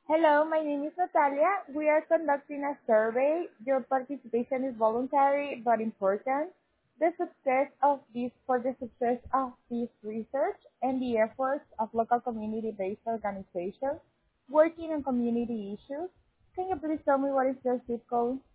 Hello, my name is Natalia. We are conducting a survey. Your participation is voluntary but important. For the success of this research and the efforts of local community-based organizations working on community issues. Can you please tell me what is your zip code?